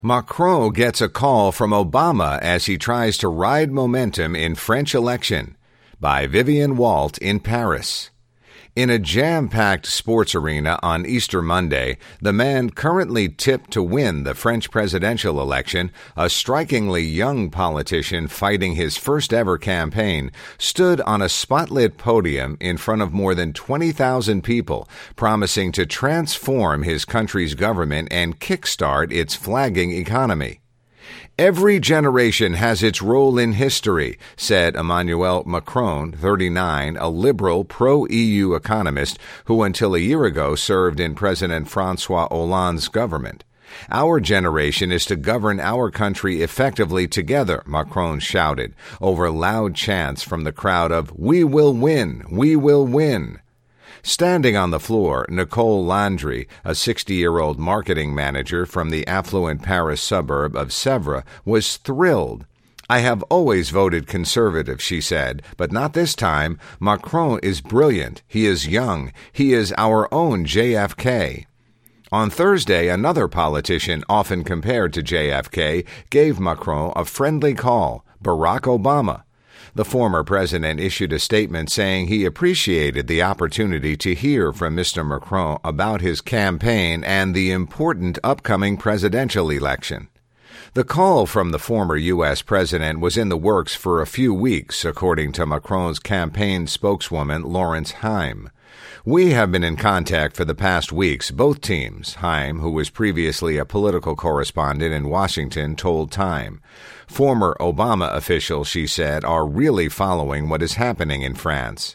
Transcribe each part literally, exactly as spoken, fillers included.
Macron gets a call from Obama as he tries to ride momentum in French election, by Vivian Walt in Paris. In a jam-packed sports arena on Easter Monday, the man currently tipped to win the French presidential election, a strikingly young politician fighting his first-ever campaign, stood on a spotlit podium in front of more than twenty thousand people, promising to transform his country's government and kickstart its flagging economy. Every generation has its role in history, said Emmanuel Macron, thirty-nine, a liberal pro-E U economist who until a year ago served in President François Hollande's government. Our generation is to govern our country effectively together, Macron shouted, over loud chants from the crowd of, "We will win! We will win!" Standing on the floor, Nicole Landry, a sixty-year-old marketing manager from the affluent Paris suburb of Sèvres, was thrilled. "I have always voted conservative," she said, "but not this time. Macron is brilliant. He is young. He is our own J F K." On Thursday, another politician often compared to J F K gave Macron a friendly call, Barack Obama. The former president issued a statement saying he appreciated the opportunity to hear from Mister Macron about his campaign and the important upcoming presidential election. The call from the former U S president was in the works for a few weeks, according to Macron's campaign spokeswoman Laurence Heim. "We have been in contact for the past weeks, both teams," Heim, who was previously a political correspondent in Washington, told Time. Former Obama officials, she said, are really following what is happening in France.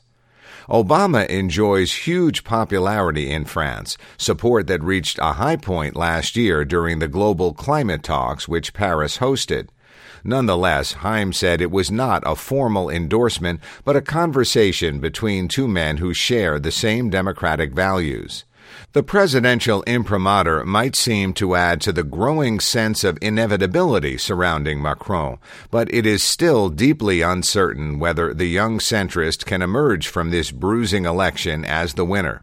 Obama enjoys huge popularity in France, support that reached a high point last year during the global climate talks which Paris hosted. Nonetheless, Heim said it was not a formal endorsement, but a conversation between two men who share the same democratic values. The presidential imprimatur might seem to add to the growing sense of inevitability surrounding Macron, but it is still deeply uncertain whether the young centrist can emerge from this bruising election as the winner.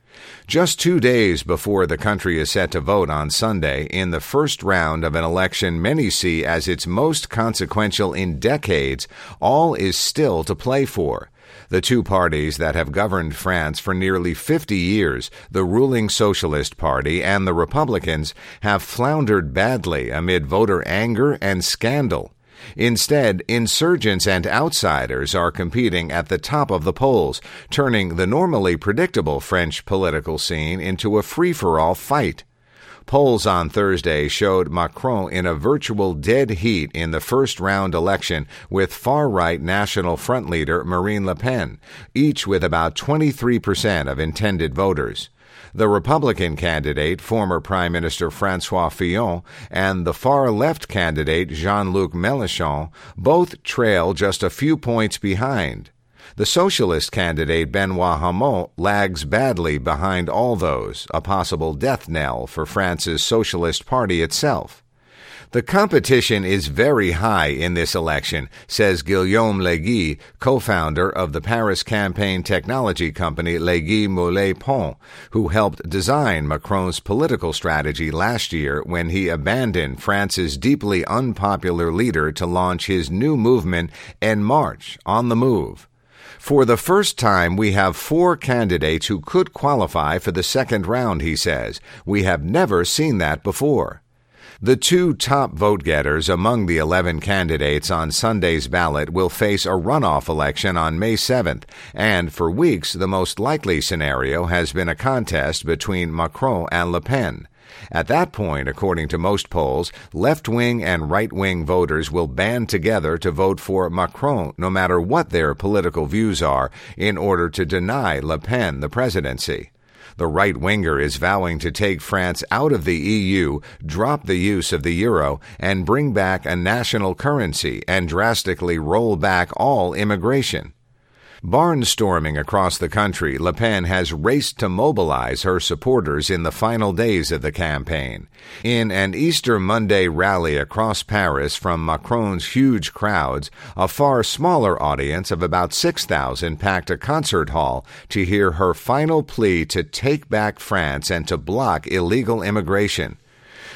Just two days before the country is set to vote on Sunday in the first round of an election many see as its most consequential in decades, all is still to play for. The two parties that have governed France for nearly fifty years, the ruling Socialist Party and the Republicans, have floundered badly amid voter anger and scandal. Instead, insurgents and outsiders are competing at the top of the polls, turning the normally predictable French political scene into a free-for-all fight. Polls on Thursday showed Macron in a virtual dead heat in the first-round election with far-right National Front leader Marine Le Pen, each with about twenty-three percent of intended voters. The Republican candidate, former Prime Minister François Fillon, and the far-left candidate Jean-Luc Mélenchon both trail just a few points behind. The socialist candidate Benoît Hamon lags badly behind all those, a possible death knell for France's Socialist Party itself. The competition is very high in this election, says Guillaume Leguy, co-founder of the Paris campaign technology company Leguy Moulay-Pont, who helped design Macron's political strategy last year when he abandoned France's deeply unpopular leader to launch his new movement, En Marche, On the Move. For the first time, we have four candidates who could qualify for the second round, he says. We have never seen that before. The two top vote-getters among the eleven candidates on Sunday's ballot will face a runoff election on May seventh, and for weeks the most likely scenario has been a contest between Macron and Le Pen. At that point, according to most polls, left-wing and right-wing voters will band together to vote for Macron no matter what their political views are in order to deny Le Pen the presidency. The right-winger is vowing to take France out of the E U, drop the use of the euro, and bring back a national currency and drastically roll back all immigration. Barnstorming across the country, Le Pen has raced to mobilize her supporters in the final days of the campaign. In an Easter Monday rally across Paris from Macron's huge crowds, a far smaller audience of about six thousand packed a concert hall to hear her final plea to take back France and to block illegal immigration.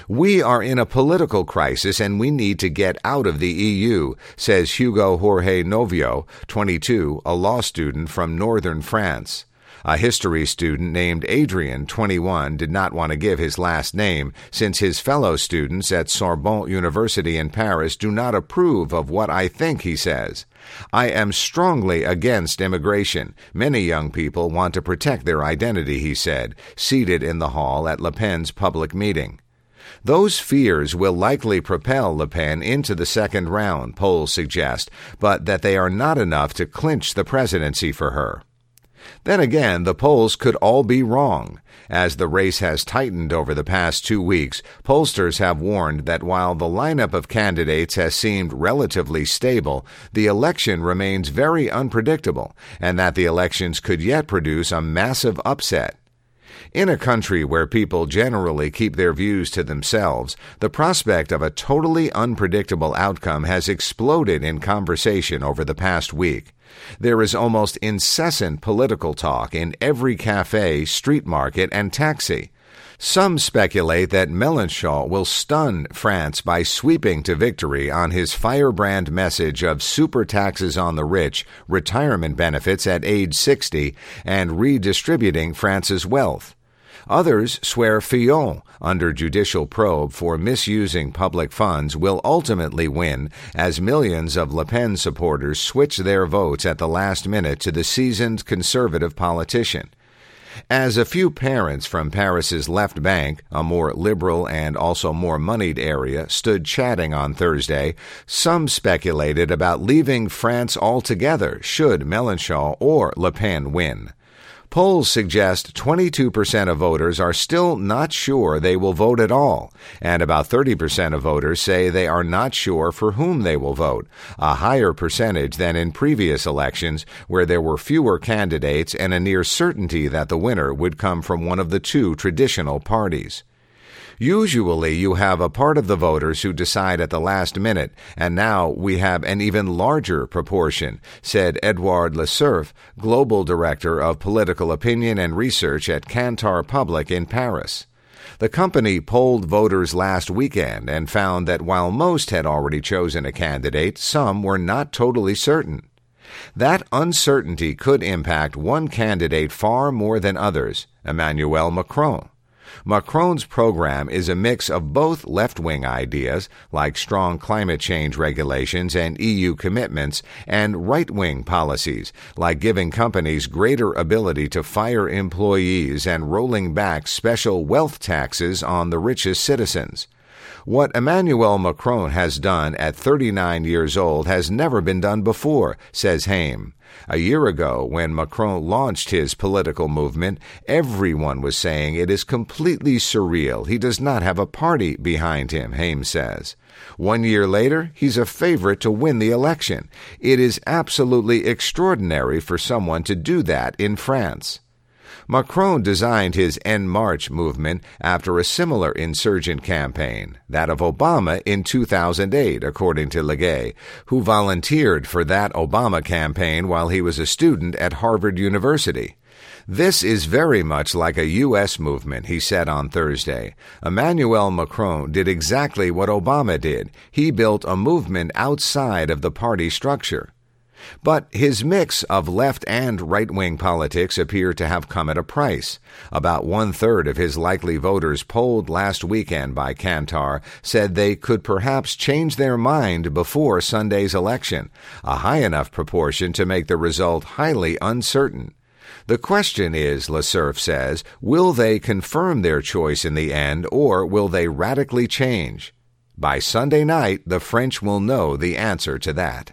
We are in a political crisis and we need to get out of the E U, says Hugo Jorge Novio, twenty-two, a law student from northern France. A history student named Adrian, twenty-one, did not want to give his last name since his fellow students at Sorbonne University in Paris do not approve of what I think, he says. I am strongly against immigration. Many young people want to protect their identity, he said, seated in the hall at Le Pen's public meeting. Those fears will likely propel Le Pen into the second round, polls suggest, but that they are not enough to clinch the presidency for her. Then again, the polls could all be wrong. As the race has tightened over the past two weeks, pollsters have warned that while the lineup of candidates has seemed relatively stable, the election remains very unpredictable, and that the elections could yet produce a massive upset. In a country where people generally keep their views to themselves, the prospect of a totally unpredictable outcome has exploded in conversation over the past week. There is almost incessant political talk in every cafe, street market, and taxi. Some speculate that Mélenchon will stun France by sweeping to victory on his firebrand message of super taxes on the rich, retirement benefits at age sixty, and redistributing France's wealth. Others swear Fillon, under judicial probe for misusing public funds, will ultimately win as millions of Le Pen supporters switch their votes at the last minute to the seasoned conservative politician. As a few parents from Paris's left bank, a more liberal and also more moneyed area, stood chatting on Thursday, some speculated about leaving France altogether should Mélenchon or Le Pen win. Polls suggest twenty-two percent of voters are still not sure they will vote at all, and about thirty percent of voters say they are not sure for whom they will vote, a higher percentage than in previous elections where there were fewer candidates and a near certainty that the winner would come from one of the two traditional parties. Usually you have a part of the voters who decide at the last minute, and now we have an even larger proportion, said Edouard Lesurf, Global Director of Political Opinion and Research at Kantar Public in Paris. The company polled voters last weekend and found that while most had already chosen a candidate, some were not totally certain. That uncertainty could impact one candidate far more than others, Emmanuel Macron. Macron's program is a mix of both left-wing ideas, like strong climate change regulations and E U commitments, and right-wing policies, like giving companies greater ability to fire employees and rolling back special wealth taxes on the richest citizens. What Emmanuel Macron has done at thirty-nine years old has never been done before, says Haim. A year ago, when Macron launched his political movement, everyone was saying it is completely surreal. He does not have a party behind him, Haim says. One year later, he's a favorite to win the election. It is absolutely extraordinary for someone to do that in France. Macron designed his En Marche movement after a similar insurgent campaign, that of Obama in two thousand eight, according to Legay, who volunteered for that Obama campaign while he was a student at Harvard University. This is very much like a U S movement, he said on Thursday. Emmanuel Macron did exactly what Obama did. He built a movement outside of the party structure. But his mix of left and right-wing politics appear to have come at a price. About one-third of his likely voters polled last weekend by Kantar said they could perhaps change their mind before Sunday's election, a high enough proportion to make the result highly uncertain. The question is, Lesurf says, will they confirm their choice in the end, or will they radically change? By Sunday night, the French will know the answer to that.